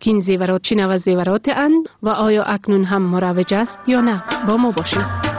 که این زیورات چه نوع زیورات اند و آیا اکنون هم مروج است یا نه. با ما باشید.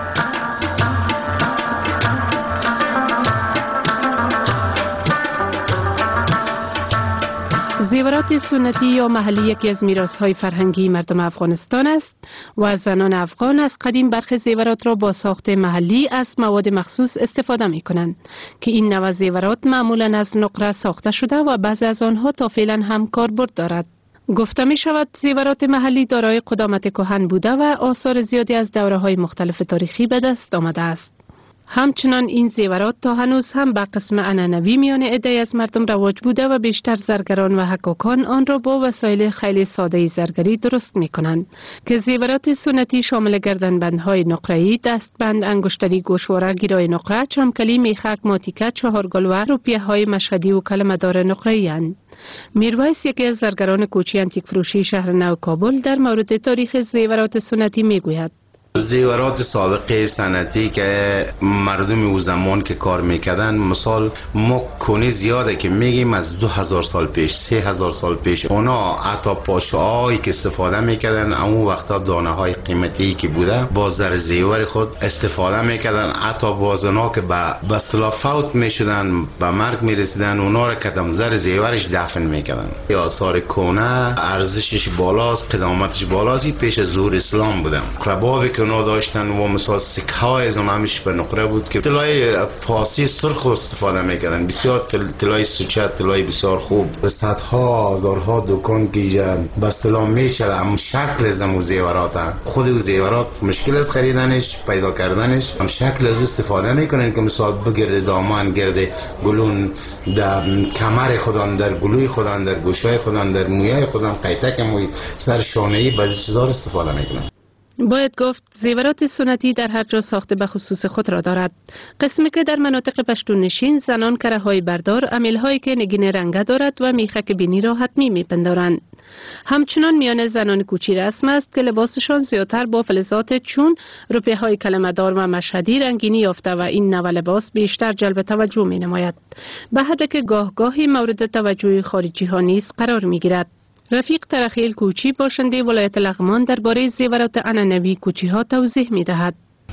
زیورات سنتی یا محلی یکی از میراث‌های فرهنگی مردم افغانستان است و زنان افغان از قدیم برخی زیورات را با ساخت محلی از مواد مخصوص استفاده می‌کنند که این نوع زیورات معمولاً از نقره ساخته شده و بعضی از آنها تا فعلا هم کاربرد دارد. گفته می شود زیورات محلی دارای قدامت کهن بوده و آثار زیادی از دوره‌های مختلف تاریخی به دست آمده است. همچنان این زیورات تا هنوز هم به قسم عنعنوی میان عده‌ای از مردم رواج بوده و بیشتر زرگران و حکاکان آن را با وسایل خیلی ساده زرگری درست می کنند که زیورات سنتی شامل گردنبندهای نقره‌ای، دستبند، انگشتری، گوشواره، گیرای نقره، چمکلی، میخک، ماتیکه، چهارگل و روپیه‌های مشهدی و کلمه‌دار نقره‌ای اند. میرویس یکی از زرگران کوچی انتیک فروشی شهر نو کابل در مورد تاریخ زیورات سنتی میگوید: زیورات سابقه سنتی که مردم او زمان که کار میکردن، مثال ما کنی زیاده که میگیم از 2000 سال پیش، 3000 سال پیش، اونا حتی پاشه‌هایی که استفاده میکردن اون وقتا دانه های قیمتی که بوده با زر زیور خود استفاده میکردن. حتی بازنا که به اصطلاح فوت میشدن، به مرگ میرسیدن، اونا را کدام زر زیورش دفن میکردن. آثار کهنه ارزشش بالاست، قدامتش بالاست، پیش از ظهور اسلام بوده. ربابی که اونا داشتن و مثلا سکه های زمامش به نقره بود که طلای پاسی سرخ استفاده میکردن، بسیار طلای سوچه، طلای بسیار خوب. به صدها هزارها دکان که به اصطلاح میشه هم شکل از نمو زیورات هم. خود او زیورات مشکل از خریدنش، پیدا کردنش، هم شکل از استفاده میکنن که مثلا بگرده دامان، گرده گلون در کمر خودان، در گلوی خودان، در گوشای خودان، در مویای خودان، قیتک موی، سر شانه‌ای، بعضی چیزا رو استفاده میکنن. باید گفت زیورات سنتی در هر جا ساخته به خصوص خود را دارد. قسمی که در مناطق پشتون نشین زنان کره های بردار، امیل هایی که نگین رنگه دارد و میخک بینی را حتمی میپندارند. همچنان میان زنان کوچی رسم است که لباسشان زیادتر با فلزات چون روپیه های کلمه دار و مشهدی رنگینی یافته و این نوع لباس بیشتر جلب توجه می نماید، به حد که گاه گاهی مورد توجه خارجی ها نیز قرار می گیرد. رفیق ترخیل کوچی باشنده ولایت لغمان درباره زیورات عنعنوی کوچی ها توضیح می دهد.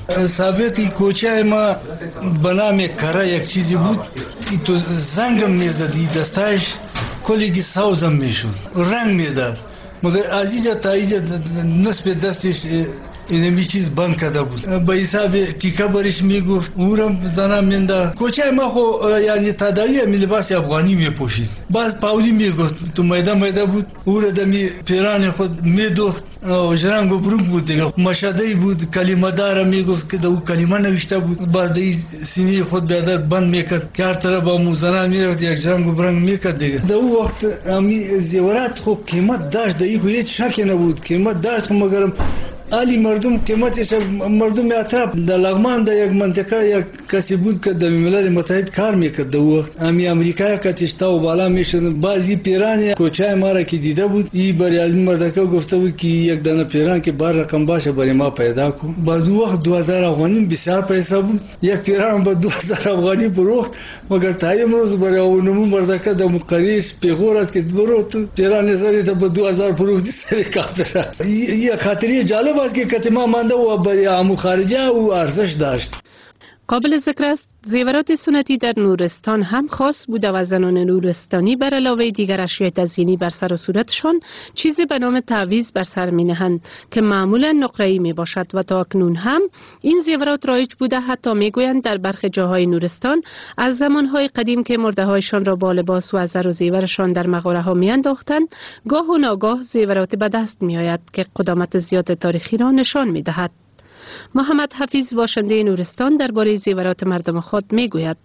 سابقی کوچه ما به نام کره یک چیزی بود، تو زنگم میزدی دستش کلیگی سوزم میشد، رنگ میداد، مگر از اینجا تا اینجا نصف دستش اینمی چیز بند کرده بود. به حساب تیکه برش میگفت اورم زنم منده. کوچه ما خو یعنی تداوی لباس افغانی میپوشید، باز پاولی میگفت تو میده بود، اور دمی پیران خود میدوخت و جرنگ و برنگ بود دیگه، مشهدی بود، کلمه دار میگفت که دو کلمه نوشته بود، باز دی سینی خود بیادر بند میکرد که هر طرف با موزنه میرفت یک جرنگ و برنگ میکرد دیگه. دو وقت امی زیورات خو قیمت داشت، دی خو هیچ شکی نبود، قیمت داشت، مگرم علی مردم قیمتش مردم اطراف در لغمان در یک منطقه یک کسی بود که در ملل متحد کار میکرد. در وقت امی امریکا کتش تا و بالا میشد، بعضی پیران کوچه ما را که دیده بود، این برای علمی مردکه گفته بود که یک دانه پیران که بار رقم باشه برای ما پیدا کن. بعد وقت 2000 افغانی بسیار پیسه بود، یک پیران با 2000 افغانی فروخت، مگر تا امروز برای اونمون مردکه در مقریش پیغور است که برو تو پیران زری تا با 2000 فروختی سری کافره. یک خاطری جالب است که کتما مانده و برای عمو خارجه و ارزش داشت. قابل ذکر است زیورات سنتی در نورستان هم خاص بوده و زنان نورستانی بر علاوه دیگر اشیاء تزیینی بر سر و صورتشان چیزی به نام تعویض بر سر می نهند که معمولا نقره‌ای می باشد و تا اکنون هم این زیورات رایج بوده. حتی می گویند در برخی جاهای نورستان از زمانهای قدیم که مرده هایشان را با لباس و زر و زیورشان در مغاره ها می انداختند، گاه و ناگاه زیورات به دست می آید که قدامت زیاد تاریخی را نشان می دهد. محمد حفیظ باشنده نورستان درباره زیورات مردم خود میگوید: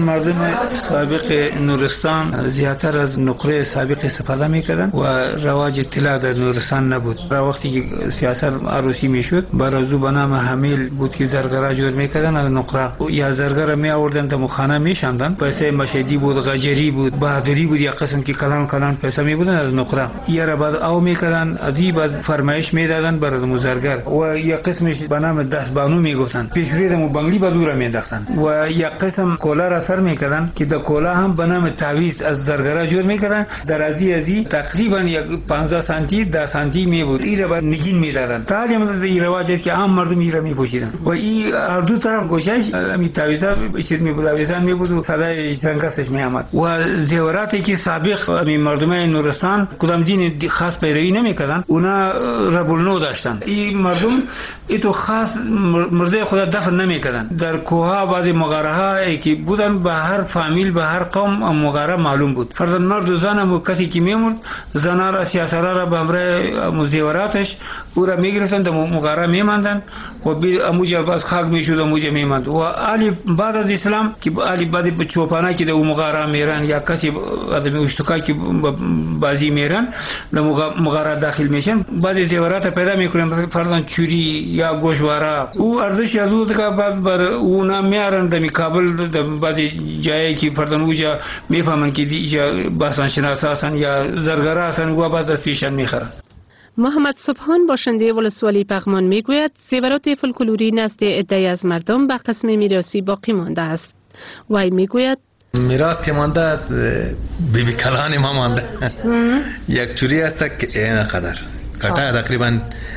مردم سابق نورستان زیادتر از نقره سابق استفاده میکردن و رواج طلا در نورستان نبود. وقتی که سیاست عروسی میشد برازو به نام حمیل بود که زرگرا جور میکردن از نقره، یا زرگر می آوردن تا مخانه میشاندن، پیسه مشهدی بود، غجری بود، بهادری بود، یا قسم که کلان پیسه میبودن از نقره، یا را بعد او میکردن ادی بعد فرمایش میدادن برای مزرگر، و یا قسمش به نام دستبانو میگفتن، پیشوری دمو بنگلی به دور مینداختن، و یا قسم کولر را سر میکردن که د کولا هم به نام تعویض از زرگرا جور میکردن. در ازی تقریبا 15 سانتی 10 سانتی می بود. این را به نگین میدادن. تعلیم این رواج است که عام مردم این را میپوشیدن و این هر دو طرف گوشش می تعویضا چیز می بود، اویزان می بود و صدای جنگسش می آمد. و زیوراتی که سابق مردم نورستان کدام دین خاص پیروی نمیکردن اونا ربولنو داشتن. این مردم ایتو خاص مرده خدا دفن نمیکردن. در کوها بعض مغاره ها که بودن به هر فامیل به هر قوم مغاره معلوم بود. فرضاً مرد و زن هم کسی که میمرد زنا را سیاسرا را به همراه زیوراتش او را میگرفتن در مغاره میماندن و اموجا از خاک میشد اموجا میماند. و علی بعد از اسلام که علی بعد به چوپانا که در مغاره میرن یا کسی آدمی اشتکا که بازی میرن در مغاره داخل میشن بعضی زیورات پیدا میکنن فرضاً چوری یا گوشواره او ارزش از او که بر اونا میارن در کابل در بعضی جایی که فرضاً اوجا میفهمن که اینجا باسان شناسا هستن یا زرگرا هستن و بعد از پیشن میخرن. محمد سبحان باشنده ولسوالی پغمان میگوید زیورات فولکلوری نزد عده‌ای از مردم به قسم میراثی باقی مانده است. وی میگوید میراث که مانده از بیبی کلان ما مانده. یک چوری است که این قدر کتا تقریبا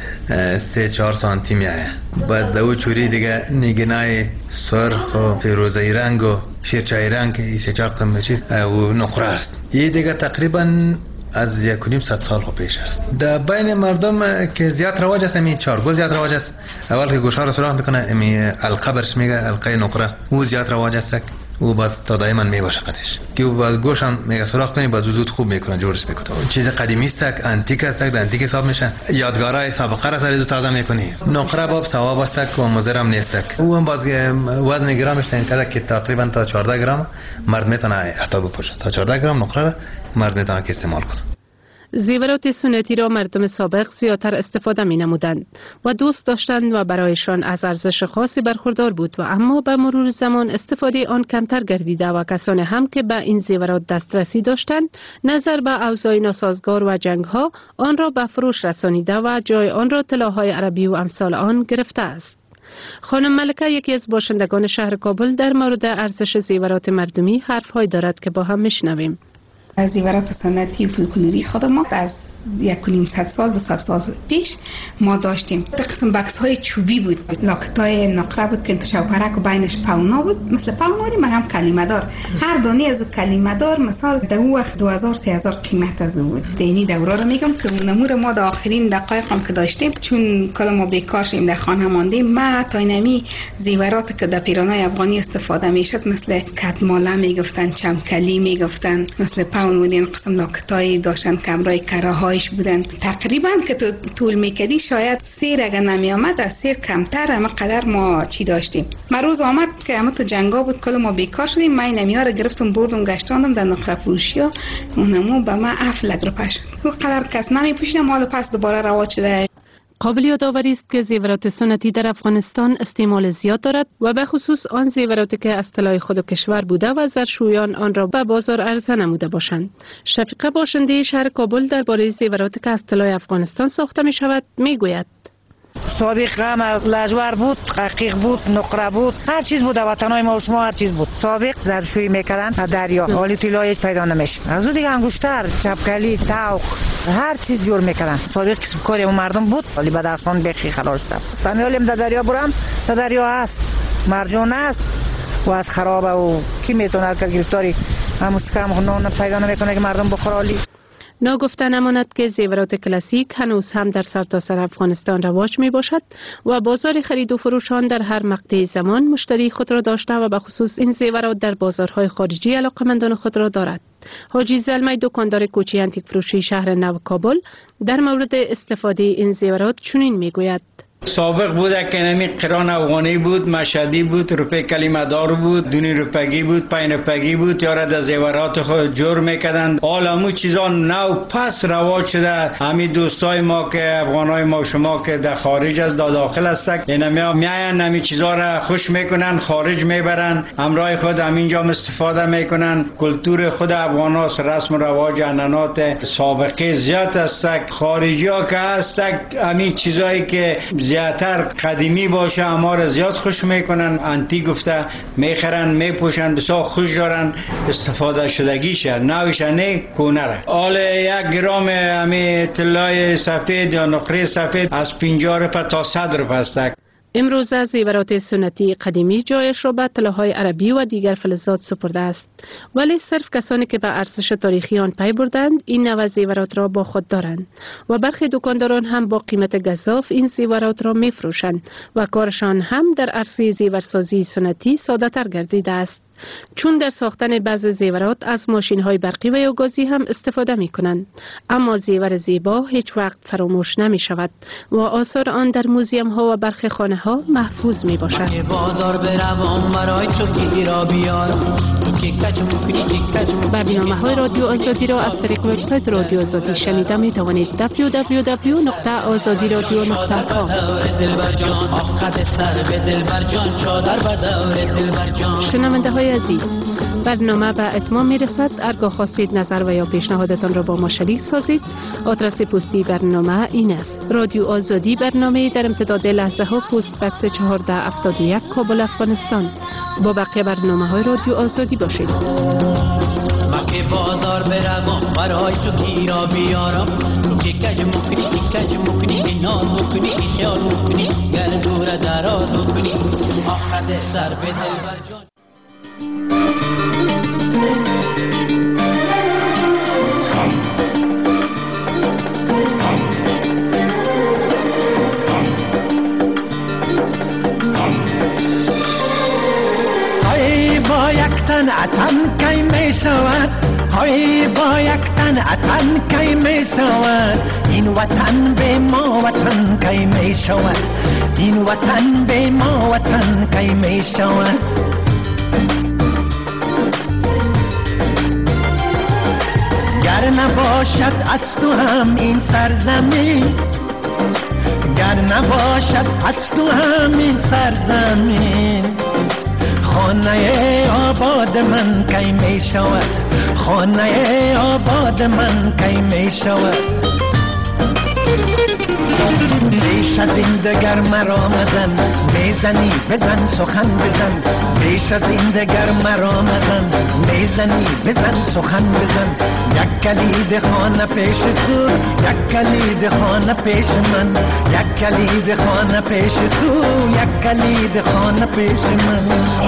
3-4 سانتی میایه. بعد دو چوری دیگه نگینای سرخ و فیروزه‌ای رنگ و شیرچای رنگ که 3-4 قسم میشه و نقره است. این دیگه تقریبا از 1.5 سال پیش است. در بین مردم که زیاد رواج است همین چارگل زیاد رواج است. اول که گوشها رو سراغ میکنه همین القبرش میگه القای نقره او زیاد رواج است او باز تا دائما میباشه قدش که او باز گوش هم میگه سراغ کنی باز زود خوب میکنه جورش میکنه. چیز قدیمی است انتیک است در انتیک حساب میشه. یادگارای سابقه را سر تازه میکنی. نقره باب ثواب است و مضر هم نیست. او هم باز وزن گرامش تعیین کرده که تقریبا تا 14 گرم مرد میتونه عطا بپوشه. تا 14 گرم نقره را مرد میتونه که استعمال کنه. زیورات سنتی را مردم سابق زیادتر استفاده می نمودند و دوست داشتند و برایشان از ارزش خاصی برخوردار بود و اما به مرور زمان استفاده آن کمتر گردیده و کسانی هم که به این زیورات دسترسی داشتند نظر به اوضاع ناسازگار و جنگ ها آن را به فروش رسانیده و جای آن را طلاهای عربی و امثال آن گرفته است. خانم ملکه یکی از باشندگان شهر کابل در مورد ارزش زیورات مردمی حرف‌هایی دارد که با هم میشنویم. زیورات سنتی فولکلوری خود ما از 1.5 سال 200 سال پیش ما داشتیم. قسم بکس های چوبی بود، لاکتای نقره بود که شوپرک و بینش پاونا بود، مثل پاوناری مگم کلمه دار. هر دانه از کلمه دار مثال در اون وقت 2000-3000 قیمت از بود. دینی دوره رو میگم که نمور ما در آخرین دقایق هم که داشتیم چون کلا ما بیکار شیم در خانه ماندیم ما تا اینمی زیورات که در پیرانای افغانی استفاده میشد مثل کتماله میگفتن، چمکلی میگفتن، مثل پاون بودین قسم لاکتای داشتن کمرای کراهای بودن. تقریبا که تو طول میکدی شاید سیر اگر نمی آمد از سیر کمتر اما قدر ما چی داشتیم. ما روز آمد که اما تو جنگا بود کل ما بیکار شدیم. من نمیاره گرفتم بردم گشتاندم در نقره فروشی ها اونمو به من 7 لک روپیه شد. تو قدر کس نمی پوشیدم حالا پس دوباره رواج شده. قابل یادآوری است که زیورات سنتی در افغانستان استعمال زیاد دارد و به خصوص آن زیوراتی که از طلای خود کشور بوده و زرشویان آن را به بازار عرضه نموده باشند. شفیقه باشنده شهر کابل درباره زیوراتی که از طلای افغانستان ساخته می شود می گوید. سابق هم لجور بود، عقیق بود، نقره بود، هر چیز بود. وطنای ما و شما هر چیز بود. سابق زرشویی میکردن دریا، حالی طلا هیچ پیدا نمیشه. از اون دیگه انگشتر، چپکلی، تاوق، هر چیز جور میکردن. سابق کاری مردم بود، حالی بعد اصلا بخی خلاص شد. سمیالیم در دریا برم، در دریا هست، مرجان هست و از خرابه و کی میتونه که گرفتاری هموش کم نون پیدا نمیکنه که مردم بخورالی. ناگفته نماند که زیورات کلاسیک هنوز هم در سرتاسر افغانستان رواج می باشد و بازار خرید و فروش آن در هر مقطع زمان مشتری خود را داشته و به خصوص این زیورات در بازارهای خارجی علاقمندان خود را دارد. حاجی زلمی دکاندار کوچه انتیک فروشی شهر نو کابل در مورد استفاده این زیورات چنین می گوید. سابق بوده که نمی قران افغانی بود، مشهدی بود، روپی کلمه دار بود، دونی روپگی بود، پین روپگی بود، یاره در زیورات خود جور میکردند. حالا همو چیزا نو پس رواج شده. همین دوستای ما که افغانای ما شما که در خارج از داخل هستند اینا میاین همین چیزا را خوش میکنن، خارج میبرن، همراه خود همینجا استفاده میکنن. کلتور خود افغاناست، رسم و رواج عنعنات سابقه زیاد است. خارجی ها که هستند همین چیزایی که زیادتر قدیمی باشه اما را زیاد خوش میکنن، انتی گفته میخرن میپوشن، بسیار خوش دارن استفاده شدگیشه، نویش نه کونه را. حال 1 گرم همی طلای سفید یا نقره سفید از 50 روپیه تا 100 روپیه است. امروزه زیورات سنتی قدیمی جایش را به طلاهای عربی و دیگر فلزات سپرده است، ولی صرف کسانی که به ارزش تاریخی آن پی بردند این نوع زیورات را با خود دارند و برخی دکانداران هم با قیمت گزاف این زیورات را می فروشند و کارشان هم در عرصه زیورسازی سنتی ساده تر گردیده است، چون در ساختن بعض زیورات از ماشین های برقی و یا گازی هم استفاده می کنند. اما زیور زیبا هیچ وقت فراموش نمی شود و آثار آن در موزیم ها و برخی خانه ها محفوظ می باشد. برنامه های رادیو آزادی را از طریق وبسایت رادیو آزادی شنیده می توانید. www.azadiradio.com. شنونده های عزیز، برنامه به اتمام می رسد. اگر خواستید نظر و یا پیشنهادتان را با ما شریک سازید، آدرس پستی برنامه این است: رادیو آزادی، برنامه در امتداد لحظه ها، پست بکس 1471 کابل، افغانستان. با بقیه برنامه های رادیو آزادی باشید. مکه بازار بروم برای تو گیرا بیارم، تو که کج مکنی اینار مکنی خیال مکنی گر دور دراز مکنی آخد سر به دلبر جان. اتن کی می شود، های با یک تن اتن کی می شود، این وطن به ما وطن کی می شود، این وطن به ما وطن کی می شود. گر نباشد از تو هم این سرزمین، گر نباشد از تو هم این سرزمین، خانه آباد من کی می شود، خانه آباد من کی می شود. بیش از این دگر مرا مزن، میزنی بزن سخن بزن، بیش از این دگر مرا مزن، میزنی بزن سخن بزن. یک کلید خانه پیش تو، یک کلید خانه پیش من، یک کلید خانه پیش تو، یک کلید خانه پیش من.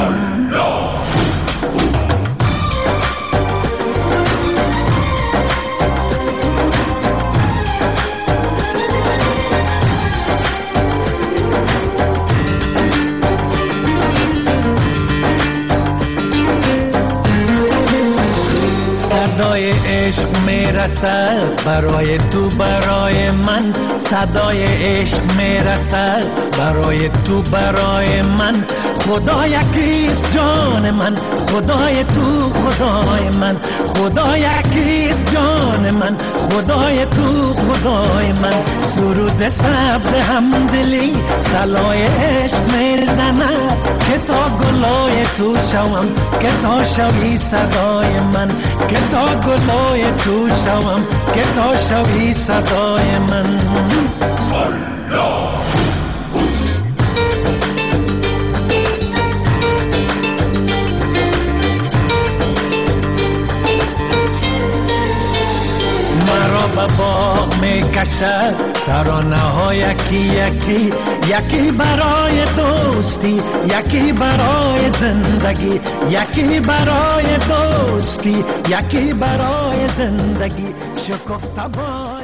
صدای عشق میرسد برای تو برای من، صدای عشق میرسد برای تو برای من. خدا یکیست جان من، خدای تو خدای من، خدا یکیست جان من، خدای تو خدای من. سرود سبز همدلی سلای عشق میزند، که تا گلای تو شوم، که تا شوی صدای من، که تا گلای تو شوم، که تا شوی صدای من. مرا به باغ میکشد ترانه ها یکی یکی، یکی برای دوستی، یکی برای زندگی، یکی برای دوستی، یکی برای زندگی. شکفته